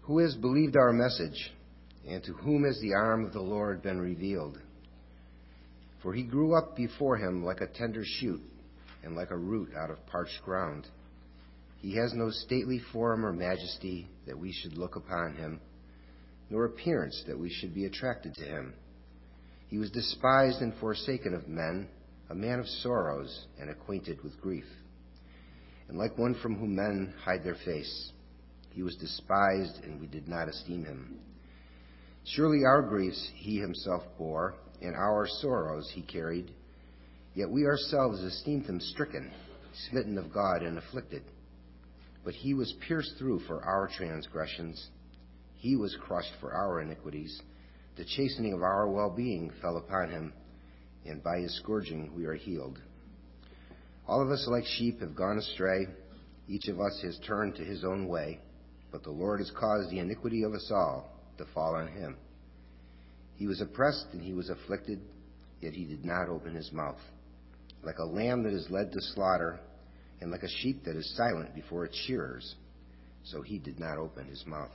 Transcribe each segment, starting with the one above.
Who has believed our message, and to whom has the arm of the Lord been revealed? For he grew up before him like a tender shoot, and like a root out of parched ground. He has no stately form or majesty that we should look upon him, nor appearance that we should be attracted to him. He was despised and forsaken of men, a man of sorrows and acquainted with grief. And like one from whom men hide their face, he was despised, and we did not esteem him. Surely our griefs he himself bore, and our sorrows he carried. Yet we ourselves esteemed him stricken, smitten of God, and afflicted. But he was pierced through for our transgressions. He was crushed for our iniquities. The chastening of our well-being fell upon him, and by his scourging we are healed. All of us like sheep have gone astray. Each of us has turned to his own way. But the Lord has caused the iniquity of us all to fall on him. He was oppressed and he was afflicted, yet he did not open his mouth. Like a lamb that is led to slaughter, and like a sheep that is silent before its shearers, so he did not open his mouth.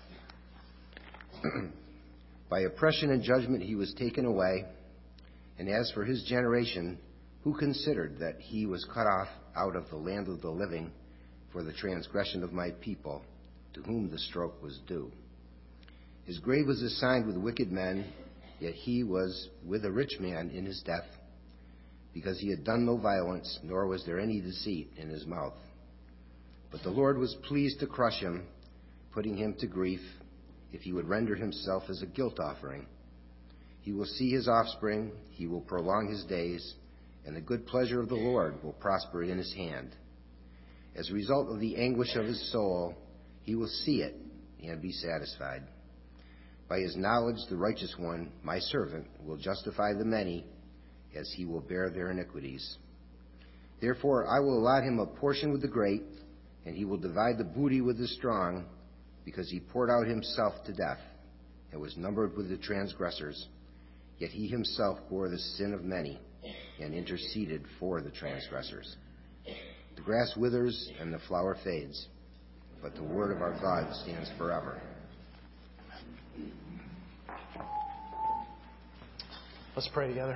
By oppression and judgment he was taken away. And as for his generation, who considered that he was cut off out of the land of the living for the transgression of my people, to whom the stroke was due? His grave was assigned with wicked men, yet he was with a rich man in his death, because he had done no violence, nor was there any deceit in his mouth. But the Lord was pleased to crush him, putting him to grief, if he would render himself as a guilt offering. He will see his offspring, he will prolong his days, and the good pleasure of the Lord will prosper in his hand. As a result of the anguish of his soul, he will see it and be satisfied. By his knowledge, the righteous one, my servant, will justify the many, as he will bear their iniquities. Therefore, I will allot him a portion with the great, and he will divide the booty with the strong, because he poured out himself to death, and was numbered with the transgressors. Yet he himself bore the sin of many, and interceded for the transgressors. The grass withers, and the flower fades, but the word of our God stands forever. Let's pray together.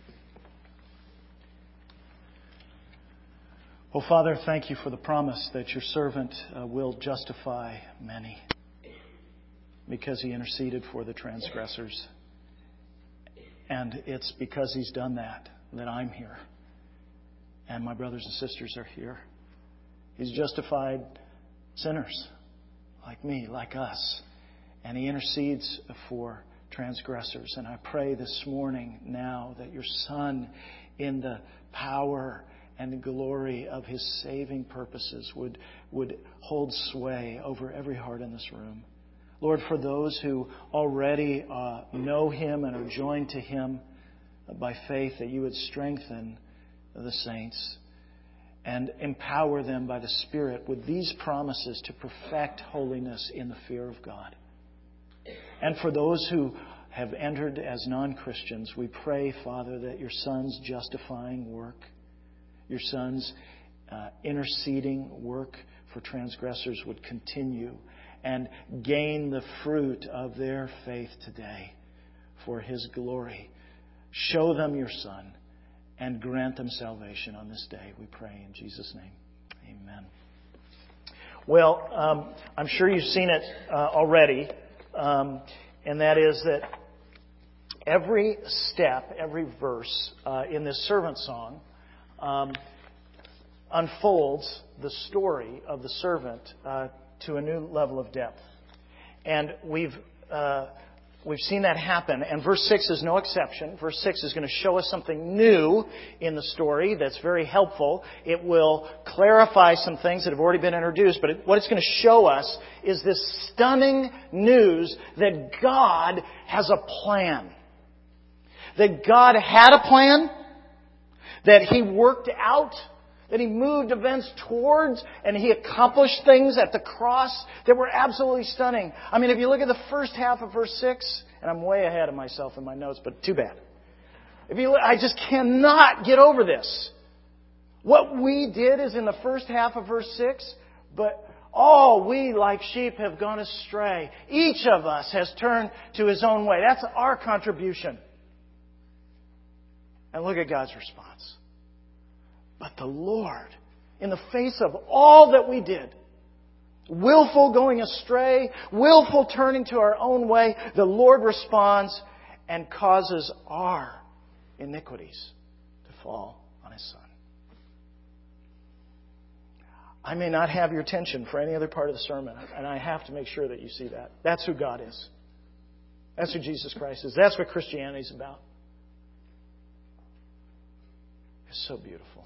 Oh, Father, thank you for the promise that your servant will justify many, because he interceded for the transgressors. And it's because he's done that I'm here. And my brothers and sisters are here. He's justified sinners like me, like us. And he intercedes for transgressors. And I pray this morning now that your Son, in the power and the glory of his saving purposes, would hold sway over every heart in this room. Lord, for those who already know him and are joined to him by faith, that you would strengthen the saints and empower them by the Spirit with these promises to perfect holiness in the fear of God. And for those who have entered as non-Christians, we pray, Father, that your Son's justifying work, your Son's interceding work for transgressors would continue and gain the fruit of their faith today for his glory. Show them your Son and grant them salvation on this day, we pray in Jesus' name. Amen. Well, I'm sure you've seen it already, and that is that every step, every verse in this servant song unfolds the story of the servant to a new level of depth. And we've seen that happen. And verse 6 is no exception. Verse 6 is going to show us something new in the story that's very helpful. It will clarify some things that have already been introduced. But what it's going to show us is this stunning news that God has a plan. That God had a plan. That He worked out. That He moved events towards, and He accomplished things at the cross that were absolutely stunning. I mean, if you look at the first half of verse 6, and I'm way ahead of myself in my notes, but too bad. I just cannot get over this. What we did is in the first half of verse 6, but All we like sheep have gone astray. Each of us has turned to his own way. That's our contribution. And look at God's response. But the Lord, in the face of all that we did, willful going astray, willful turning to our own way, the Lord responds and causes our iniquities to fall on His Son. I may not have your attention for any other part of the sermon, and I have to make sure that you see that. That's who God is. That's who Jesus Christ is. That's what Christianity is about. It's so beautiful.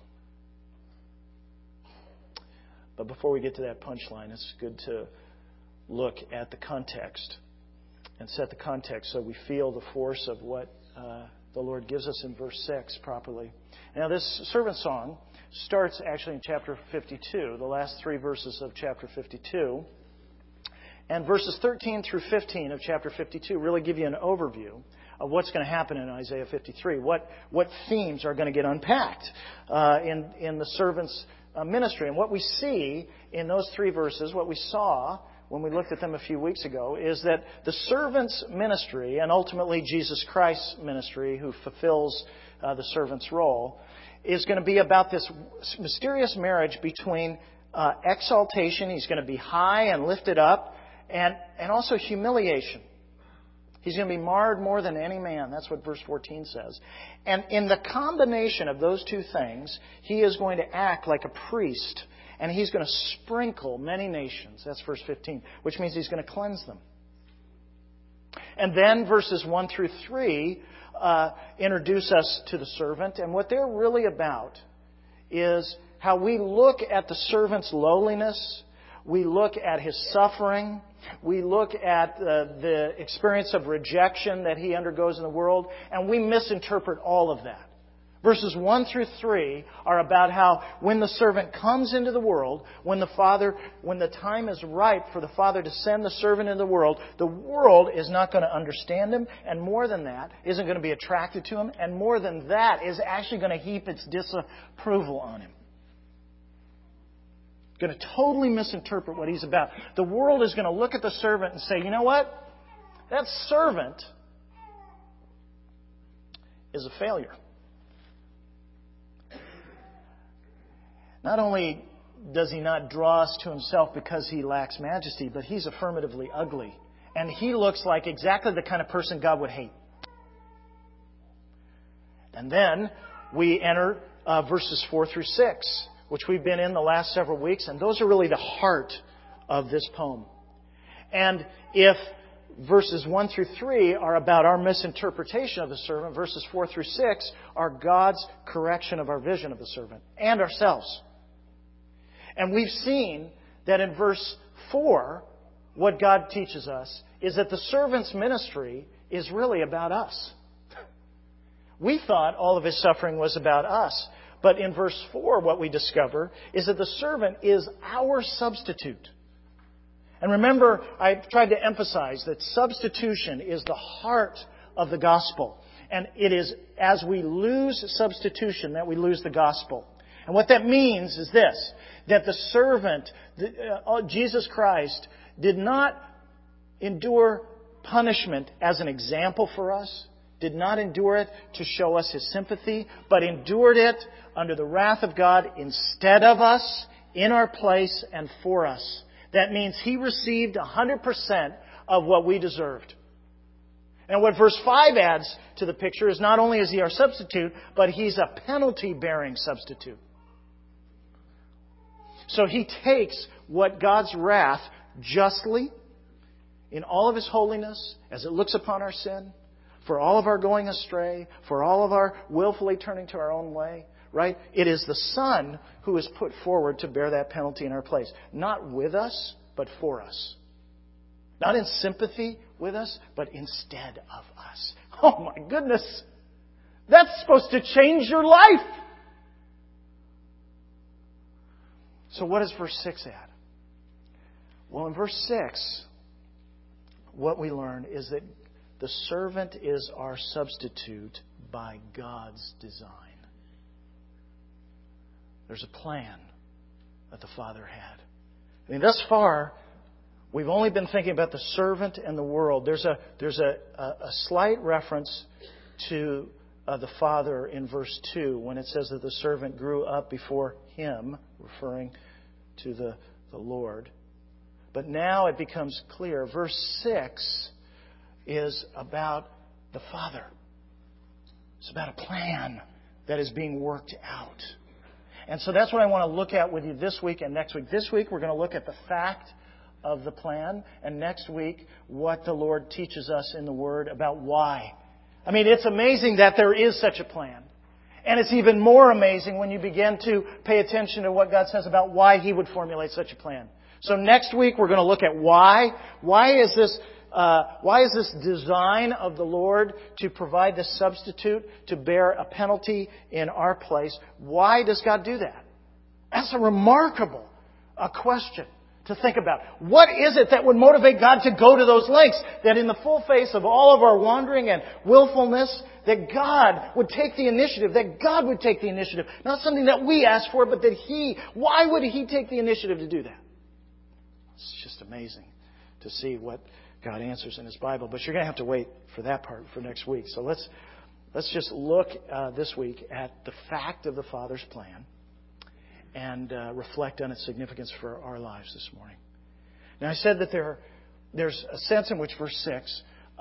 But before we get to that punchline, it's good to look at the context and set the context so we feel the force of what the Lord gives us in verse 6 properly. Now, this servant song starts actually in chapter 52, the last 3 verses of chapter 52. And verses 13 through 15 of chapter 52 really give you an overview of what's going to happen in Isaiah 53, what themes are going to get unpacked in the servant's ministry. And what we see in those 3 verses, what we saw when we looked at them a few weeks ago, is that the servant's ministry, and ultimately Jesus Christ's ministry, who fulfills the servant's role, is going to be about this mysterious marriage between exaltation, He's going to be high and lifted up, and also humiliation. He's going to be marred more than any man. That's what verse 14 says. And in the combination of those 2 things, He is going to act like a priest, and He's going to sprinkle many nations. That's verse 15, which means He's going to cleanse them. And then verses 1 through 3 introduce us to the servant. And what they're really about is how we look at the servant's lowliness, we look at his suffering, we look at the experience of rejection that he undergoes in the world, and we misinterpret all of that. Verses 1 through 3 are about how when the servant comes into the world, when the time is ripe for the Father to send the servant into the world is not going to understand him, and more than that, isn't going to be attracted to him, and more than that, is actually going to heap its disapproval on him. Going to totally misinterpret what he's about. The world is going to look at the servant and say, you know what? That servant is a failure. Not only does he not draw us to himself because he lacks majesty, but he's affirmatively ugly. And he looks like exactly the kind of person God would hate. And then we enter verses 4 through 6, which we've been in the last several weeks, and those are really the heart of this poem. And if verses 1 through 3 are about our misinterpretation of the servant, verses 4 through 6 are God's correction of our vision of the servant and ourselves. And we've seen that in verse 4, what God teaches us is that the servant's ministry is really about us. We thought all of his suffering was about us. But in verse 4, what we discover is that the servant is our substitute. And remember, I tried to emphasize that substitution is the heart of the gospel. And it is as we lose substitution that we lose the gospel. And what that means is this, that the servant, Jesus Christ, did not endure punishment as an example for us, did not endure it to show us His sympathy, but endured it under the wrath of God instead of us, in our place, and for us. That means He received 100% of what we deserved. And what verse 5 adds to the picture is not only is He our substitute, but He's a penalty-bearing substitute. So He takes what God's wrath justly, in all of His holiness, as it looks upon our sin, for all of our going astray, for all of our willfully turning to our own way, right? It is the Son who is put forward to bear that penalty in our place. Not with us, but for us. Not in sympathy with us, but instead of us. Oh my goodness! That's supposed to change your life! So what does verse 6 add? Well, in verse 6, what we learn is that the servant is our substitute by God's design. There's a plan that the Father had I mean, thus far, we've only been thinking about the servant and the world. There's a slight reference to the Father in verse 2 when it says that the servant grew up before Him, referring to the Lord. But now it becomes clear. Verse 6 is about the Father. It's about a plan that is being worked out. And so that's what I want to look at with you this week and next week. This week we're going to look at the fact of the plan, and next week what the Lord teaches us in the Word about why. I mean, it's amazing that there is such a plan. And it's even more amazing when you begin to pay attention to what God says about why He would formulate such a plan. So next week we're going to look at why. Why is this design of the Lord to provide this substitute to bear a penalty in our place? Why does God do that? That's a remarkable question to think about. What is it that would motivate God to go to those lengths? That in the full face of all of our wandering and willfulness, that God would take the initiative. That God would take the initiative. Not something that we ask for, but that He... Why would He take the initiative to do that? It's just amazing to see what God answers in His Bible. But you're going to have to wait for that part for next week. So let's just look this week at the fact of the Father's plan and reflect on its significance for our lives this morning. Now, I said that there's a sense in which verse 6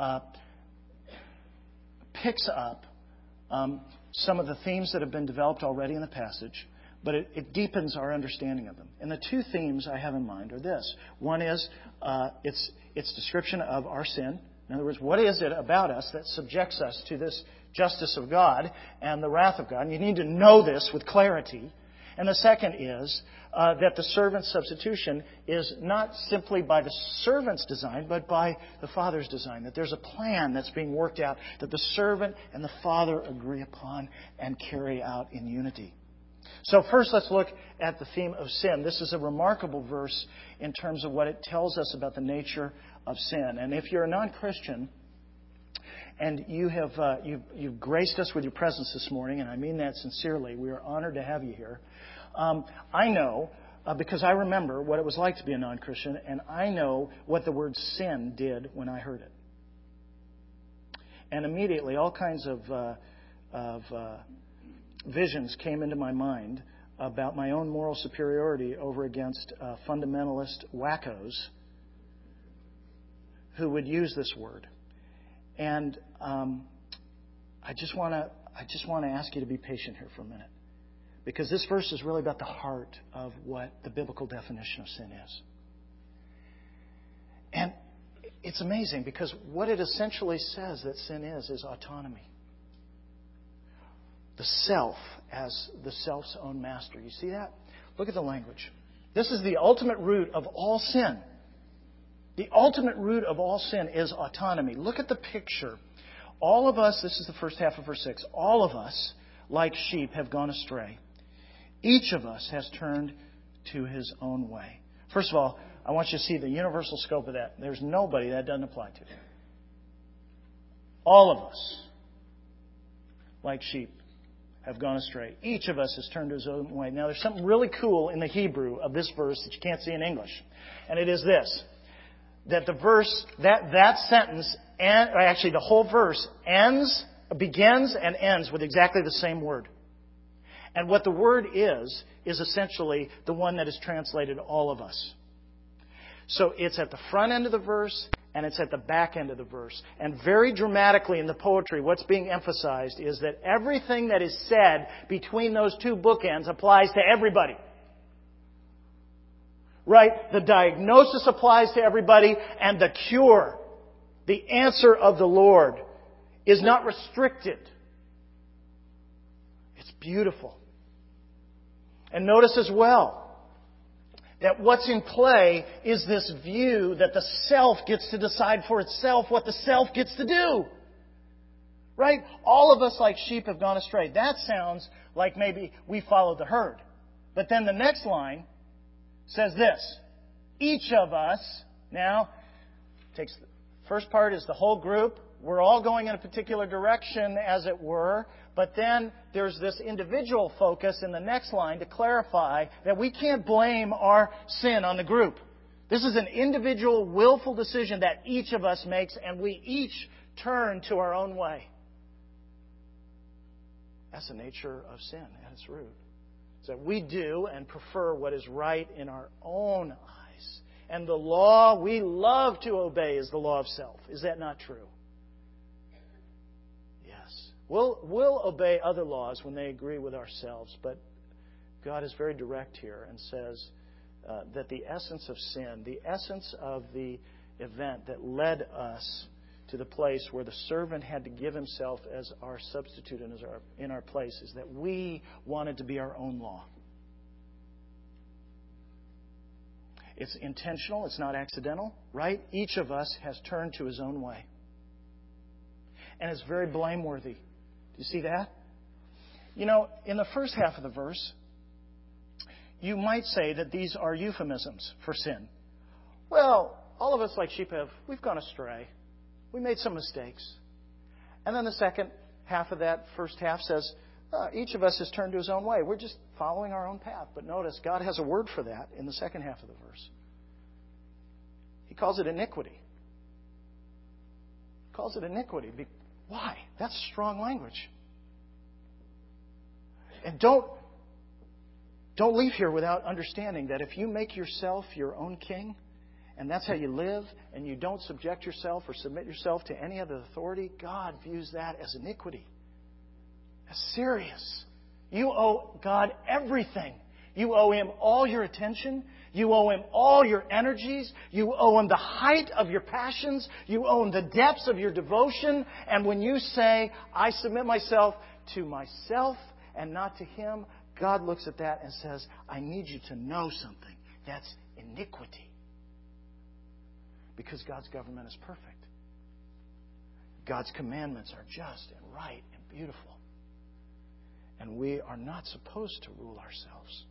picks up some of the themes that have been developed already in the passage, but it deepens our understanding of them. And the two themes I have in mind are this. One is its description of our sin. In other words, what is it about us that subjects us to this justice of God and the wrath of God? And you need to know this with clarity. And the second is that the servant's substitution is not simply by the servant's design, but by the Father's design. That there's a plan that's being worked out that the servant and the Father agree upon and carry out in unity. So first, let's look at the theme of sin. This is a remarkable verse in terms of what it tells us about the nature of sin. And if you're a non-Christian and you've graced us with your presence this morning, and I mean that sincerely, we are honored to have you here. I know, because I remember what it was like to be a non-Christian, and I know what the word sin did when I heard it. And immediately, all kinds of visions came into my mind about my own moral superiority over against fundamentalist wackos who would use this word. And I just want to ask you to be patient here for a minute, because this verse is really about the heart of what the biblical definition of sin is. And it's amazing, because what it essentially says that sin is autonomy. The self as the self's own master. You see that? Look at the language. This is the ultimate root of all sin. The ultimate root of all sin is autonomy. Look at the picture. All of us, this is the first half of verse 6, all of us, like sheep, have gone astray. Each of us has turned to his own way. First of all, I want you to see the universal scope of that. There's nobody that doesn't apply to. All of us, like sheep, have gone astray. Each of us has turned to his own way. Now, there's something really cool in the Hebrew of this verse that you can't see in English. And it is this. That the verse, that sentence, or actually the whole verse, begins and ends with exactly the same word. And what the word is essentially the one that is translated all of us. So it's at the front end of the verse and it's at the back end of the verse. And very dramatically in the poetry, what's being emphasized is that everything that is said between those two bookends applies to everybody. Right? The diagnosis applies to everybody, and the cure, the answer of the Lord, is not restricted. It's beautiful. And notice as well that what's in play is this view that the self gets to decide for itself what the self gets to do. Right? All of us like sheep have gone astray. That sounds like maybe we followed the herd. But then the next line says this. Each of us, now, takes First part is the whole group. We're all going in a particular direction, as it were. But then there's this individual focus in the next line to clarify that we can't blame our sin on the group. This is an individual, willful decision that each of us makes, and we each turn to our own way. That's the nature of sin at its root. It's that we do and prefer what is right in our own eyes. And the law we love to obey is the law of self. Is that not true? Yes. We'll obey other laws when they agree with ourselves, but God is very direct here and says that the essence of sin, the essence of the event that led us to the place where the servant had to give himself as our substitute and in our place, is that we wanted to be our own law. It's intentional. It's not accidental, right? Each of us has turned to his own way. And it's very blameworthy. Do you see that? You know, in the first half of the verse, you might say that these are euphemisms for sin. Well, all of us like sheep we've gone astray. We made some mistakes. And then the second half of that first half says, each of us has turned to his own way. We're just following our own path. But notice, God has a word for that in the second half of the verse. He calls it iniquity. He calls it iniquity. Why? That's strong language. And don't leave here without understanding that if you make yourself your own king, and that's how you live, and you don't subject yourself or submit yourself to any other authority, God views that as iniquity. That's serious. You owe God everything. You owe Him all your attention. You owe Him all your energies. You owe Him the height of your passions. You owe Him the depths of your devotion. And when you say, I submit myself to myself and not to Him, God looks at that and says, I need you to know something. That's iniquity. Because God's government is perfect. God's commandments are just and right and beautiful. And we are not supposed to rule ourselves.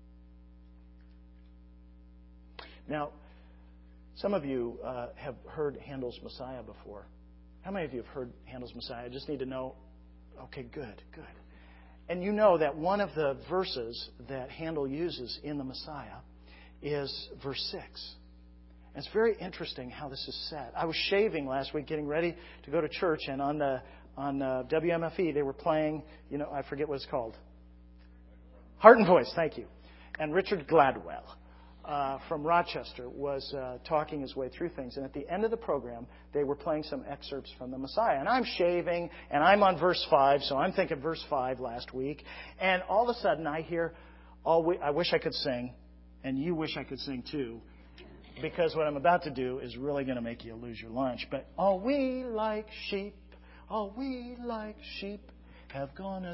Now, some of you have heard Handel's Messiah before. How many of you have heard Handel's Messiah? I just need to know. Okay, good. And you know that one of the verses that Handel uses in the Messiah is verse 6. And it's very interesting how this is set. I was shaving last week, getting ready to go to church, and on WMFE they were playing, I forget what it's called. Heart and Voice, thank you. And Richard Gladwell from Rochester was talking his way through things. And at the end of the program, they were playing some excerpts from the Messiah. And I'm shaving, and I'm on verse 5, so I'm thinking verse 5 last week. And all of a sudden I hear, I wish I could sing, and you wish I could sing too. Because what I'm about to do is really going to make you lose your lunch. But all we like sheep have gone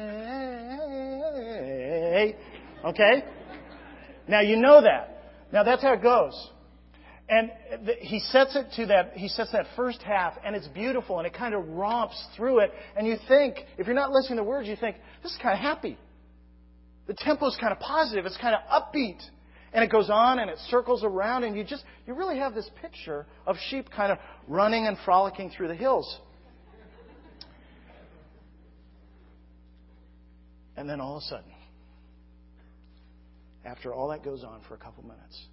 astray. Okay? Now you know that. Now that's how it goes. And he sets it to that. He sets that first half, and it's beautiful, and it kind of romps through it. And you think, if you're not listening to words, you think, this is kind of happy. The tempo is kind of positive. It's kind of upbeat. And it goes on and it circles around, and you really have this picture of sheep kind of running and frolicking through the hills. And then all of a sudden, after all that goes on for a couple minutes,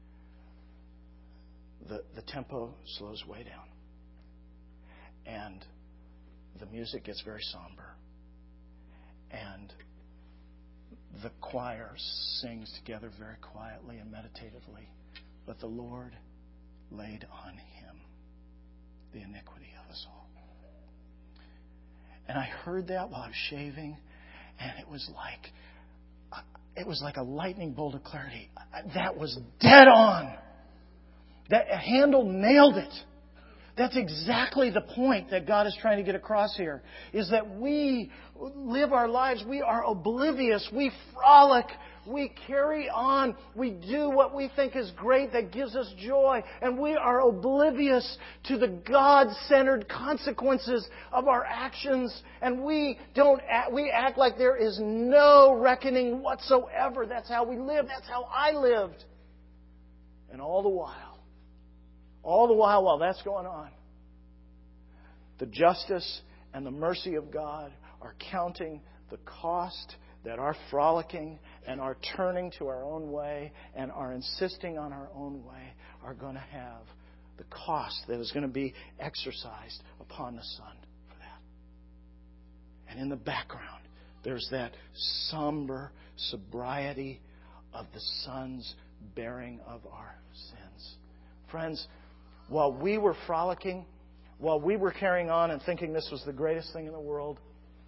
the tempo slows way down. And the music gets very somber. And the choir sings together very quietly and meditatively. But the Lord laid on Him the iniquity of us all. And I heard that while I was shaving, and it was like a lightning bolt of clarity. That was dead on. That Handel nailed it. That's exactly the point that God is trying to get across here, is that we live our lives, we are oblivious, we frolic, we carry on, we do what we think is great that gives us joy, and we are oblivious to the God-centered consequences of our actions, and we act like there is no reckoning whatsoever. That's how we live, that's how I lived. And all the while, All the while that's going on, the justice and the mercy of God are counting the cost that our frolicking and our turning to our own way and our insisting on our own way are going to have, the cost that is going to be exercised upon the Son for that. And in the background, there's that somber sobriety of the Son's bearing of our sins. Friends, while we were frolicking, while we were carrying on and thinking this was the greatest thing in the world,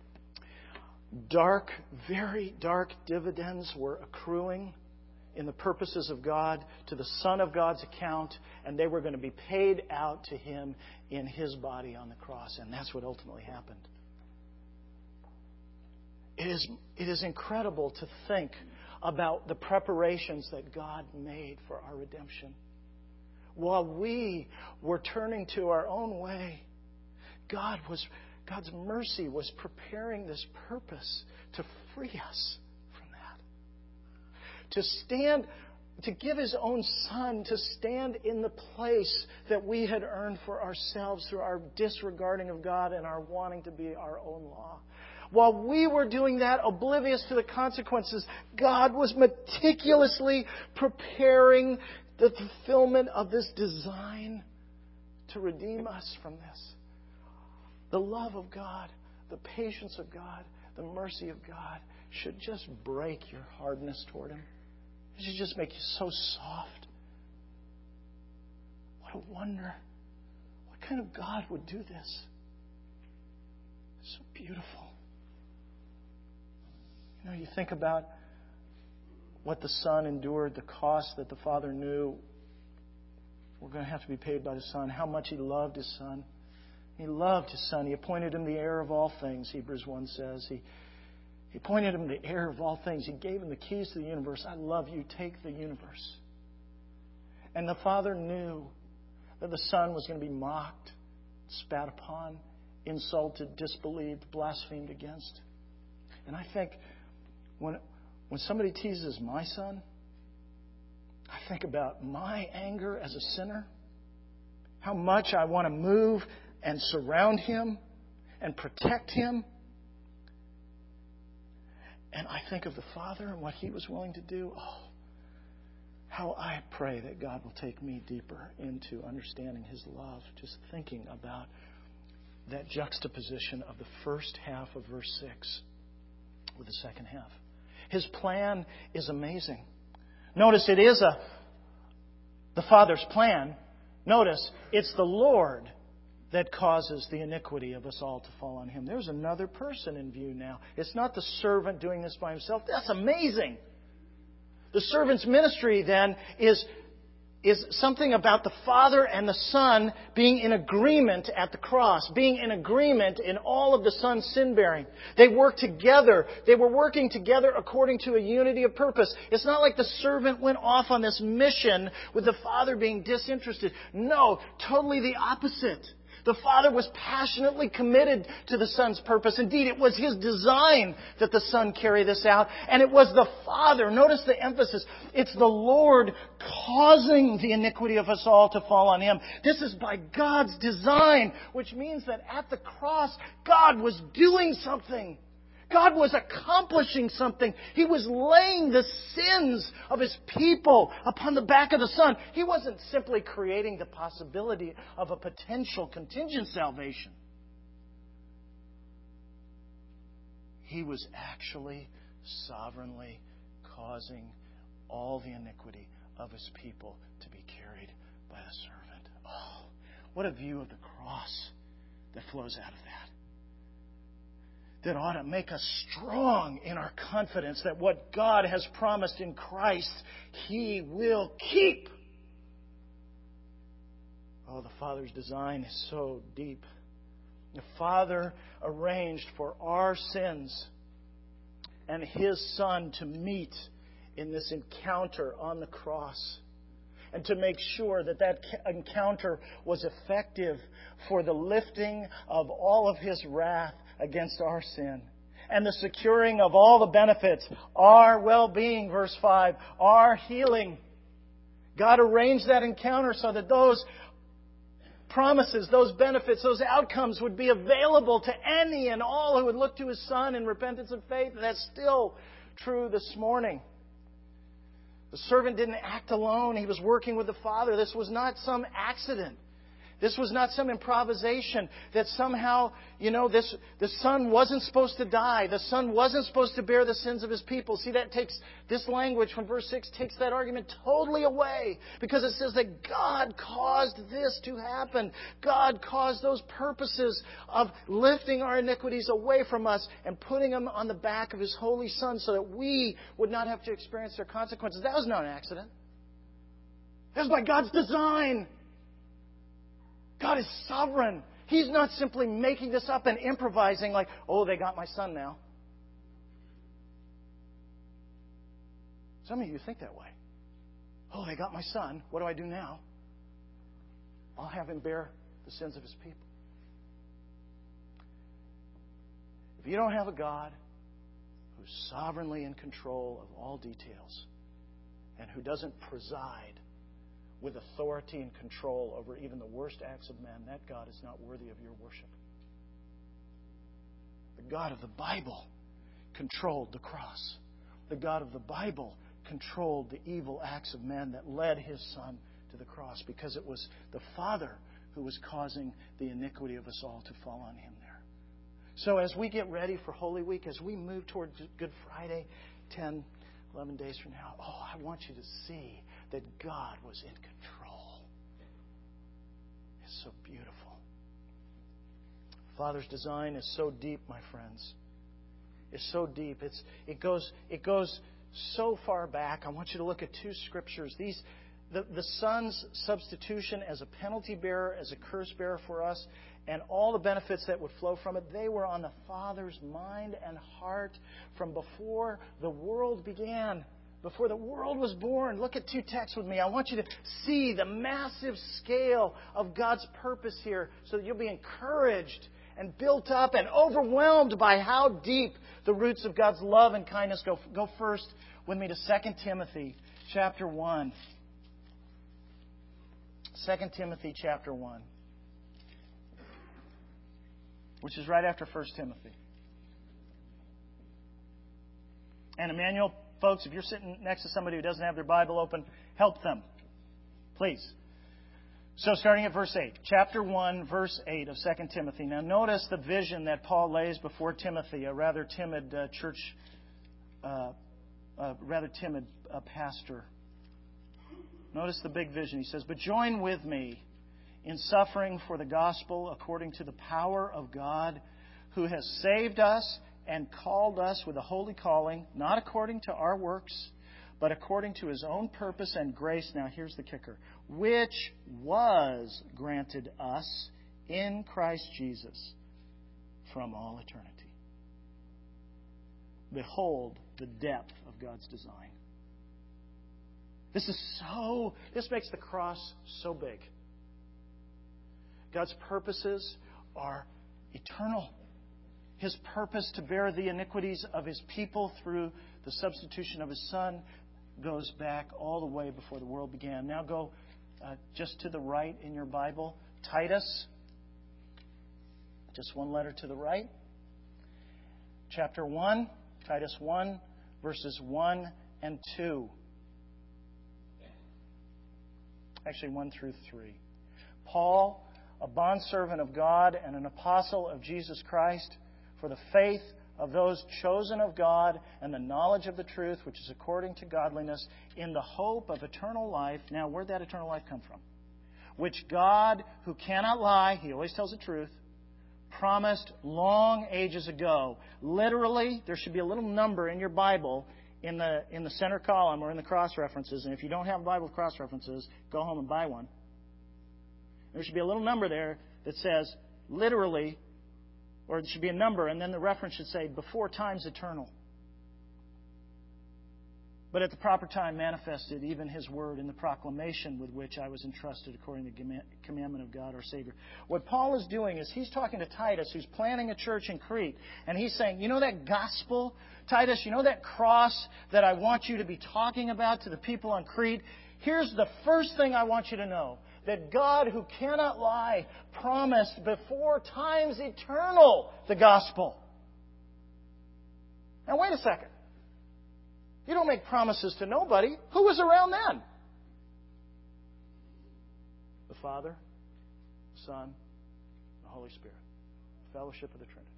dark, very dark dividends were accruing in the purposes of God to the Son of God's account, and they were going to be paid out to Him in His body on the cross. And that's what ultimately happened. It is incredible to think about the preparations that God made for our redemption. While we were turning to our own way, God's mercy was preparing this purpose to free us from that. To give His own Son to stand in the place that we had earned for ourselves through our disregarding of God and our wanting to be our own law. While we were doing that, oblivious to the consequences, God was meticulously preparing the fulfillment of this design to redeem us from this. The love of God, the patience of God, the mercy of God should just break your hardness toward Him. It should just make you so soft. What a wonder. What kind of God would do this? It's so beautiful. You know, you think about what the Son endured, the cost that the Father knew were going to have to be paid by the Son, how much He loved His Son. He loved His Son. He appointed Him the heir of all things, Hebrews 1 says. He appointed Him the heir of all things. He gave Him the keys to the universe. I love you. Take the universe. And the Father knew that the Son was going to be mocked, spat upon, insulted, disbelieved, blasphemed against. And I think when somebody teases my Son, I think about my anger as a sinner, how much I want to move and surround him and protect him. And I think of the Father and what He was willing to do. Oh, how I pray that God will take me deeper into understanding His love, just thinking about that juxtaposition of the first half of verse 6 with the second half. His plan is amazing. Notice it is the Father's plan. Notice it's the Lord that causes the iniquity of us all to fall on Him. There's another person in view now. It's not the servant doing this by himself. That's amazing. The servant's ministry then is something about the Father and the Son being in agreement at the cross, being in agreement in all of the Son's sin-bearing. They work together. They were working together according to a unity of purpose. It's not like the servant went off on this mission with the Father being disinterested. No, totally the opposite. The Father was passionately committed to the Son's purpose. Indeed, it was His design that the Son carry this out. And it was the Father, notice the emphasis, it's the Lord causing the iniquity of us all to fall on Him. This is by God's design, which means that at the cross, God was doing something. God was accomplishing something. He was laying the sins of His people upon the back of the Son. He wasn't simply creating the possibility of a potential contingent salvation. He was actually sovereignly causing all the iniquity of His people to be carried by the servant. Oh, what a view of the cross that flows out of that. That ought to make us strong in our confidence that what God has promised in Christ, He will keep. Oh, the Father's design is so deep. The Father arranged for our sins and His Son to meet in this encounter on the cross, and to make sure that that encounter was effective for the lifting of all of His wrath against our sin, and the securing of all the benefits, our well-being, verse 5, our healing. God arranged that encounter so that those promises, those benefits, those outcomes would be available to any and all who would look to His Son in repentance and faith. And that's still true this morning. The servant didn't act alone. He was working with the Father. This was not some accident. This was not some improvisation that somehow, the Son wasn't supposed to die. The Son wasn't supposed to bear the sins of His people. See, that takes, this language from verse 6 takes that argument totally away. Because it says that God caused this to happen. God caused those purposes of lifting our iniquities away from us and putting them on the back of His Holy Son so that we would not have to experience their consequences. That was not an accident. That was by God's design. God is sovereign. He's not simply making this up and improvising like, oh, they got my son now. Some of you think that way. Oh, they got my son. What do I do now? I'll have him bear the sins of his people. If you don't have a God who's sovereignly in control of all details and who doesn't preside with authority and control over even the worst acts of men, that God is not worthy of your worship. The God of the Bible controlled the cross. The God of the Bible controlled the evil acts of men that led His Son to the cross, because it was the Father who was causing the iniquity of us all to fall on Him there. So as we get ready for Holy Week, as we move toward Good Friday, 10, 11 days from now, I want you to see that God was in control. It's so beautiful. Father's design is so deep, my friends. It's so deep. It goes so far back. I want you to look at two scriptures. The Son's substitution as a penalty bearer, as a curse bearer for us, and all the benefits that would flow from it, they were on the Father's mind and heart from before the world began. Before the world was born. Look at two texts with me. I want you to see the massive scale of God's purpose here so that you'll be encouraged and built up and overwhelmed by how deep the roots of God's love and kindness go. Go first with me to 2 Timothy chapter 1. 2 Timothy chapter 1. Which is right after 1 Timothy. And Emmanuel, folks, if you're sitting next to somebody who doesn't have their Bible open, help them. Please. So starting at verse 8. Chapter 1, verse 8 of 2 Timothy. Now notice the vision that Paul lays before Timothy, a rather timid pastor. Notice the big vision. He says, "But join with me in suffering for the gospel according to the power of God, who has saved us and called us with a holy calling, not according to our works, but according to His own purpose and grace." Now here's the kicker. "Which was granted us in Christ Jesus from all eternity." Behold the depth of God's design. This makes the cross so big. God's purposes are eternal. His purpose to bear the iniquities of His people through the substitution of His Son goes back all the way before the world began. Now go just to the right in your Bible. Titus. Just one letter to the right. Chapter 1. Titus 1, verses 1 and 2. Actually, 1 through 3. Paul, a bondservant of God and an apostle of Jesus Christ, for the faith of those chosen of God and the knowledge of the truth, which is according to godliness, in the hope of eternal life. Now, where'd that eternal life come from? Which God, who cannot lie, He always tells the truth, promised long ages ago. Literally, there should be a little number in your Bible in the center column or in the cross references. And if you don't have a Bible with cross references, go home and buy one. There should be a little number there that says, literally, or it should be a number, and then the reference should say, before time's eternal. But at the proper time manifested even His word in the proclamation with which I was entrusted according to the commandment of God our Savior. What Paul is doing is he's talking to Titus, who's planning a church in Crete. And he's saying, you know that gospel, Titus, you know that cross that I want you to be talking about to the people on Crete? Here's the first thing I want you to know. that God, who cannot lie, promised before times eternal the gospel. Now, wait a second. You don't make promises to nobody. Who was around then? The Father, the Son, the Holy Spirit. Fellowship of the Trinity.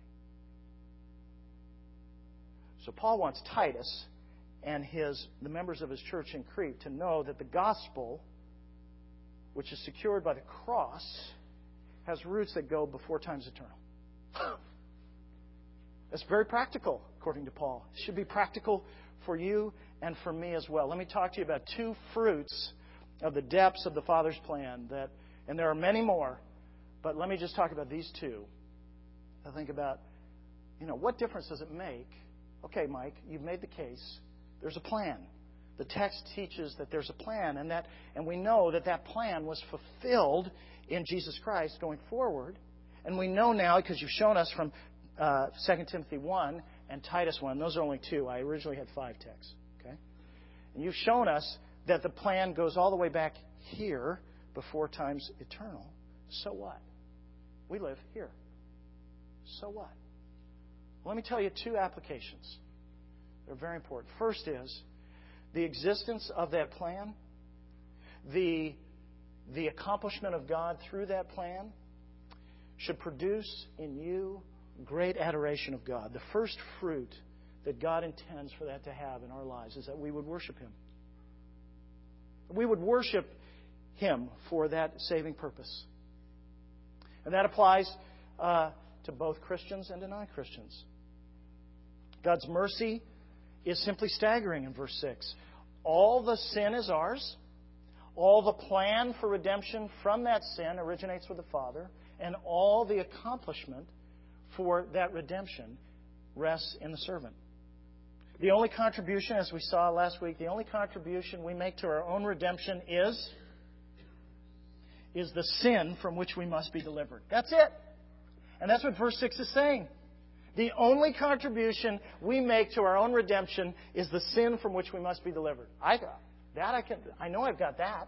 So Paul wants Titus and the members of his church in Crete to know that the gospel, which is secured by the cross, has roots that go before time's eternal. That's very practical, according to Paul. It should be practical for you and for me as well. Let me talk to you about two fruits of the depths of the Father's plan. And there are many more, but let me just talk about these two. I think about, what difference does it make? Okay, Mike, you've made the case. There's a plan. The text teaches that there's a plan, and we know that plan was fulfilled in Jesus Christ going forward. And we know now, because you've shown us from 2 Timothy 1 and Titus 1, those are only two. I originally had 5 texts. Okay? And you've shown us that the plan goes all the way back here before time's eternal. So what? We live here. So what? Let me tell you 2 applications. They're very important. First is the existence of that plan, the accomplishment of God through that plan should produce in you great adoration of God. The first fruit that God intends for that to have in our lives is that we would worship Him. We would worship Him for that saving purpose. And that applies to both Christians and to non-Christians. God's mercy is simply staggering in verse 6. All the sin is ours. All the plan for redemption from that sin originates with the Father. And all the accomplishment for that redemption rests in the servant. The only contribution, as we saw last week, the only contribution we make to our own redemption is the sin from which we must be delivered. That's it. And that's what verse 6 is saying. The only contribution we make to our own redemption is the sin from which we must be delivered. I know I've got that.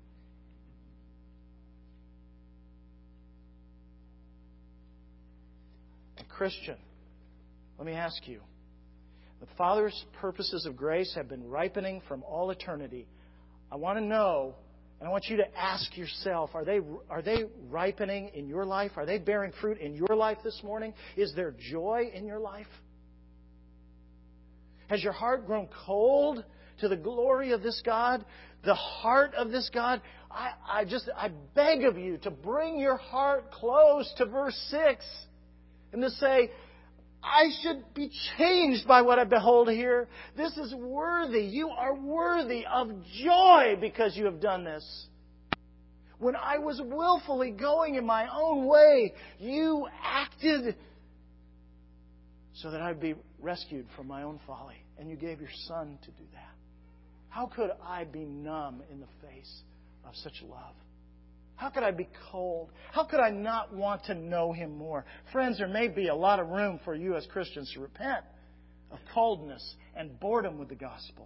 And Christian, let me ask you. The Father's purposes of grace have been ripening from all eternity. I want to know, and I want you to ask yourself, are they ripening in your life? Are they bearing fruit in your life this morning? Is there joy in your life? Has your heart grown cold to the glory of this God? The heart of this God? I beg of you to bring your heart close to verse 6 and to say, I should be changed by what I behold here. This is worthy. You are worthy of joy because you have done this. When I was willfully going in my own way, you acted so that I'd be rescued from my own folly. And you gave your Son to do that. How could I be numb in the face of such love? How could I be cold? How could I not want to know Him more? Friends, there may be a lot of room for you as Christians to repent of coldness and boredom with the gospel.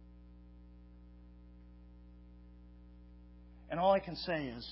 And all I can say is,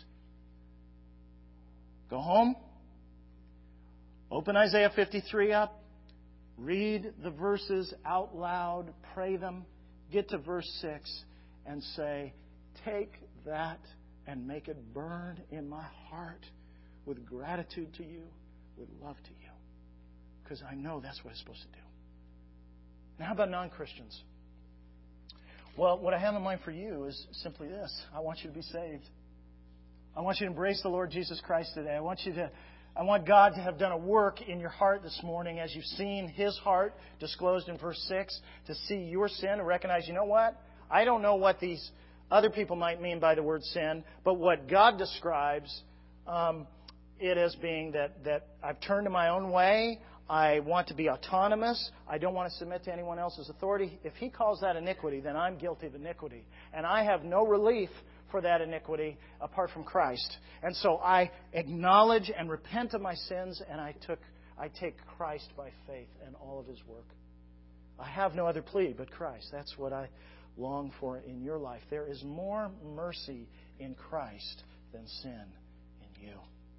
go home, open Isaiah 53 up, read the verses out loud, pray them, get to verse 6 and say, take that and make it burn in my heart with gratitude to you, with love to you. Because I know that's what it's supposed to do. Now, how about non-Christians? Well, what I have in mind for you is simply this. I want you to be saved. I want you to embrace the Lord Jesus Christ today. I want God to have done a work in your heart this morning as you've seen His heart disclosed in verse 6, to see your sin and recognize, you know what? I don't know what these other people might mean by the word sin, but what God describes it as being that I've turned to my own way. I want to be autonomous. I don't want to submit to anyone else's authority. If He calls that iniquity, then I'm guilty of iniquity. And I have no relief for that iniquity apart from Christ. And so I acknowledge and repent of my sins, and I take Christ by faith and all of His work. I have no other plea but Christ. That's what I long for in your life. There is more mercy in Christ than sin in you.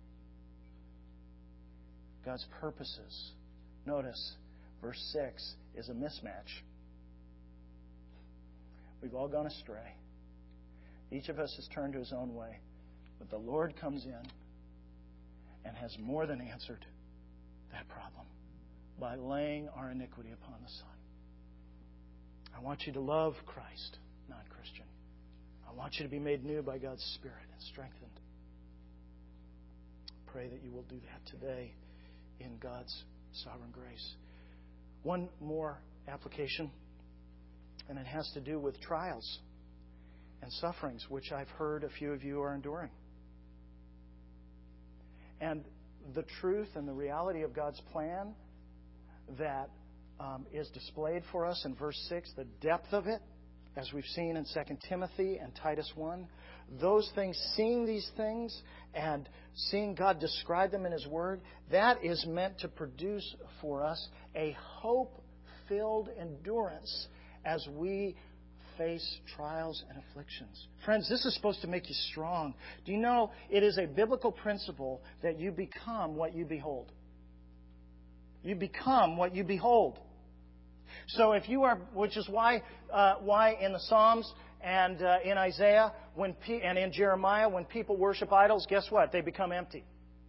God's purposes. Notice, verse 6 is a mismatch. We've all gone astray. Each of us has turned to his own way. But the Lord comes in and has more than answered that problem by laying our iniquity upon the Son. I want you to love Christ, non-Christian. I want you to be made new by God's Spirit and strengthened. Pray that you will do that today in God's sovereign grace. One more application, and it has to do with trials and sufferings, which I've heard a few of you are enduring. And the truth and the reality of God's plan that is displayed for us in verse 6, the depth of it, as we've seen in 2 Timothy and Titus 1, those things, seeing these things and seeing God describe them in His Word, that is meant to produce for us a hope-filled endurance as we face trials and afflictions. Friends, this is supposed to make you strong. Do you know it is a biblical principle that you become what you behold? You become what you behold. So if you are, which is why in the Psalms and in Isaiah and in Jeremiah, when people worship idols, guess what? They become empty.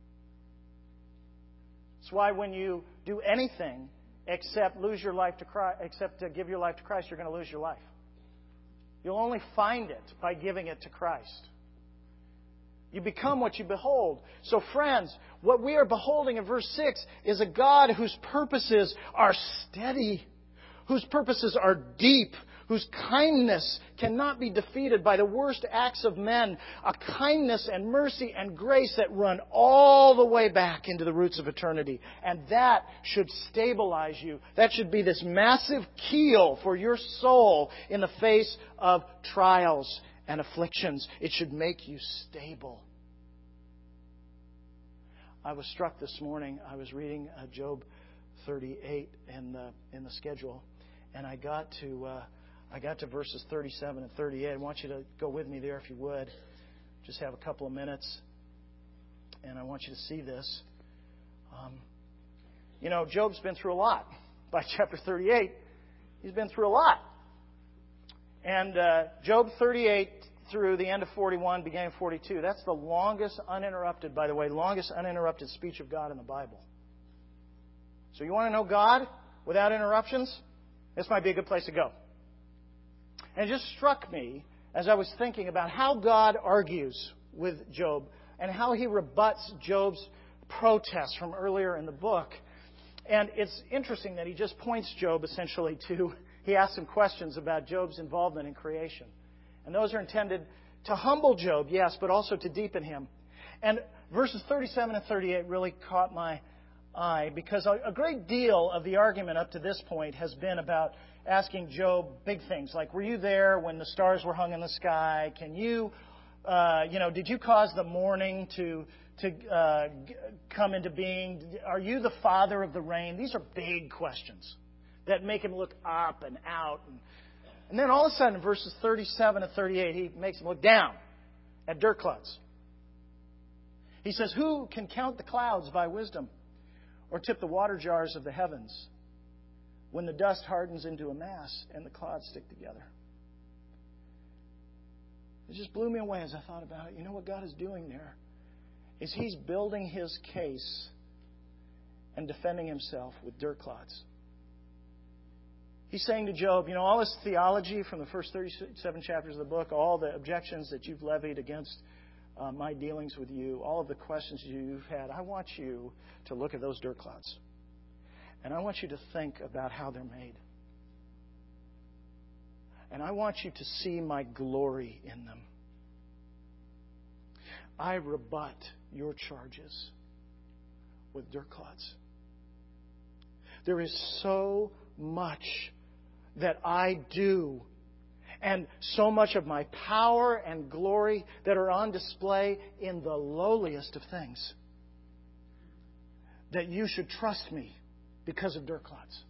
That's why when you do anything except lose your life to Christ, except to give your life to Christ, you're going to lose your life. You'll only find it by giving it to Christ. You become what you behold. So friends, what we are beholding in verse 6 is a God whose purposes are steady, whose purposes are deep, whose kindness cannot be defeated by the worst acts of men, a kindness and mercy and grace that run all the way back into the roots of eternity. And that should stabilize you. That should be this massive keel for your soul in the face of trials and afflictions. It should make you stable. I was struck this morning. I was reading Job 38 in the schedule, and I got to verses 37 and 38. I want you to go with me there if you would. Just have a couple of minutes, and I want you to see this. Job's been through a lot. By chapter 38, he's been through a lot. And Job 38 through the end of 41, beginning of 42, that's the longest uninterrupted speech of God in the Bible. So you want to know God without interruptions? This might be a good place to go. And it just struck me as I was thinking about how God argues with Job and how He rebuts Job's protests from earlier in the book. And it's interesting that He just points Job essentially to, He asks him questions about Job's involvement in creation. And those are intended to humble Job, yes, but also to deepen him. And verses 37 and 38 really caught my eye because a great deal of the argument up to this point has been about asking Job big things like, were you there when the stars were hung in the sky? Can you, did you cause the morning to come into being? Are you the father of the rain? These are big questions that make him look up and out. And then all of a sudden, in verses 37 and 38, he makes him look down at dirt clods. He says, who can count the clouds by wisdom or tip the water jars of the heavens when the dust hardens into a mass and the clouds stick together? It just blew me away as I thought about it. You know what God is doing there is He's building His case and defending Himself with dirt clods. He's saying to Job, all this theology from the first 37 chapters of the book, all the objections that you've levied against my dealings with you, all of the questions you've had, I want you to look at those dirt clouds. And I want you to think about how they're made. And I want you to see my glory in them. I rebut your charges with dirt clods. There is so much that I do, and so much of my power and glory that are on display in the lowliest of things, that you should trust me because of dirt clods.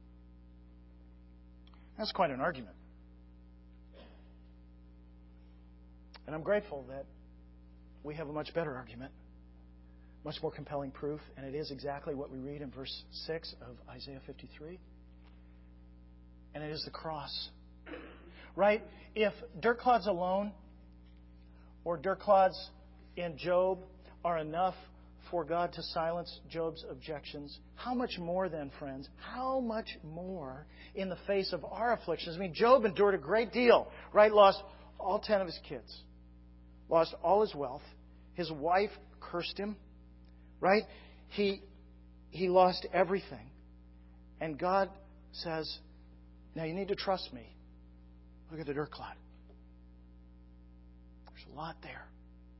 That's quite an argument. And I'm grateful that we have a much better argument, much more compelling proof, and it is exactly what we read in verse 6 of Isaiah 53. And it is the cross. Right? If dirt clods alone or dirt clods in Job are enough for God to silence Job's objections, how much more then, friends, how much more in the face of our afflictions? I mean, Job endured a great deal, right? Lost all 10 of his kids, lost all his wealth. His wife cursed him, right? He lost everything. And God says, now you need to trust me. Look at the dirt clod. There's a lot there.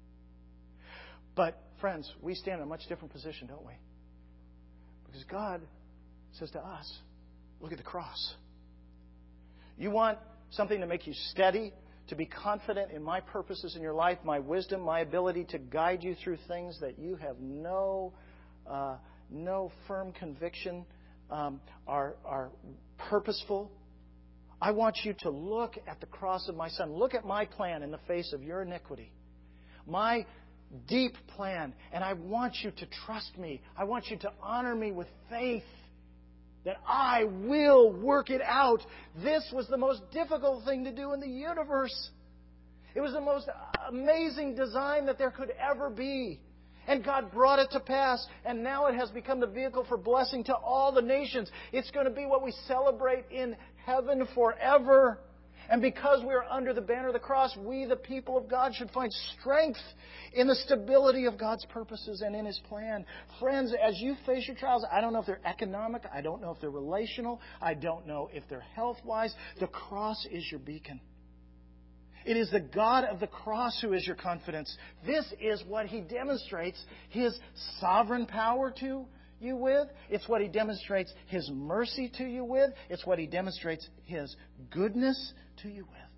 But, friends, we stand in a much different position, don't we? Because God says to us, look at the cross. You want something to make you steady, to be confident in my purposes in your life, my wisdom, my ability to guide you through things that you have no firm conviction are purposeful. I want you to look at the cross of my Son. Look at my plan in the face of your iniquity. My deep plan. And I want you to trust me. I want you to honor me with faith that I will work it out. This was the most difficult thing to do in the universe. It was the most amazing design that there could ever be. And God brought it to pass. And now it has become the vehicle for blessing to all the nations. It's going to be what we celebrate in heaven forever. And because we are under the banner of the cross, we, the people of God, should find strength in the stability of God's purposes and in His plan. Friends, as you face your trials, I don't know if they're economic. I don't know if they're relational. I don't know if they're health-wise. The cross is your beacon. It is the God of the cross who is your confidence. This is what He demonstrates His sovereign power to you with. It's what He demonstrates His mercy to you with. It's what He demonstrates His goodness to you with.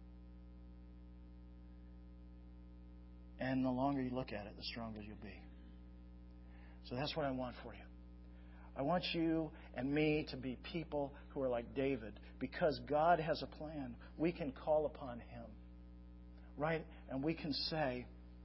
And the longer you look at it, the stronger you'll be. So that's what I want for you. I want you and me to be people who are like David. Because God has a plan, we can call upon Him. Right? And we can say,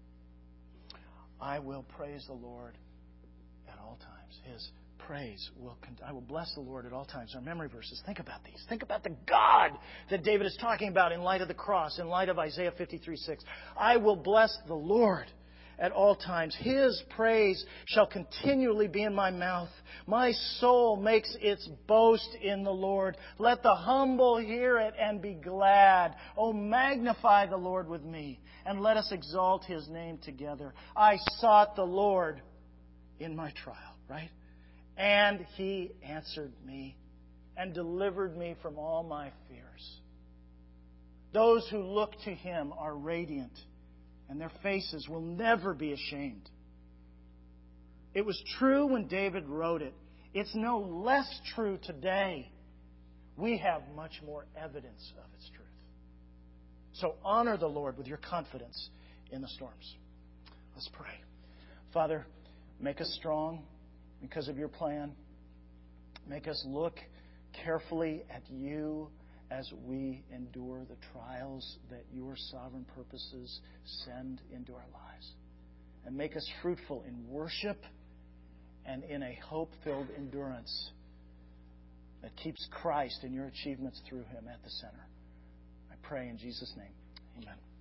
I will praise the Lord at all times. His praise I will bless the Lord at all times. Our memory verses, think about these. Think about the God that David is talking about in light of the cross, in light of Isaiah 53:6. I will bless the Lord at all times. His praise shall continually be in my mouth. My soul makes its boast in the Lord. Let the humble hear it and be glad. Oh, magnify the Lord with me, and let us exalt His name together. I sought the Lord in my trial, right? And He answered me and delivered me from all my fears. Those who look to Him are radiant, and their faces will never be ashamed. It was true when David wrote it. It's no less true today. We have much more evidence of its truth. So honor the Lord with your confidence in the storms. Let's pray. Father, make us strong because of your plan. Make us look carefully at you as we endure the trials that your sovereign purposes send into our lives. And make us fruitful in worship and in a hope-filled endurance that keeps Christ and your achievements through Him at the center. I pray in Jesus' name. Amen.